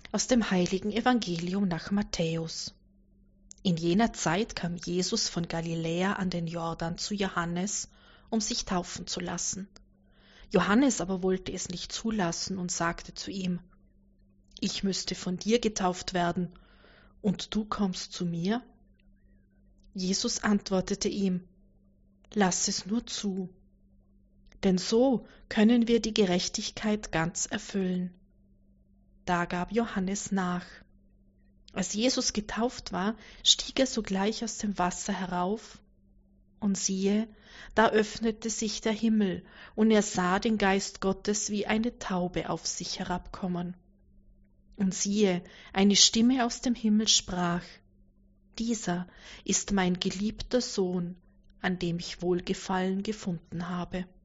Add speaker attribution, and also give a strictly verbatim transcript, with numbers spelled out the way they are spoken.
Speaker 1: Aus dem heiligen Evangelium nach Matthäus. In jener Zeit kam Jesus von Galiläa an den Jordan zu Johannes, um sich taufen zu lassen. Johannes aber wollte es nicht zulassen und sagte zu ihm: Ich müsste von dir getauft werden, und du kommst zu mir? Jesus antwortete ihm: Lass es nur zu, denn so können wir die Gerechtigkeit ganz erfüllen. Da gab Johannes nach. Als Jesus getauft war, stieg er sogleich aus dem Wasser herauf, und siehe, da öffnete sich der Himmel, und er sah den Geist Gottes wie eine Taube auf sich herabkommen. Und siehe, eine Stimme aus dem Himmel sprach: Dieser ist mein geliebter Sohn, an dem ich Wohlgefallen gefunden habe.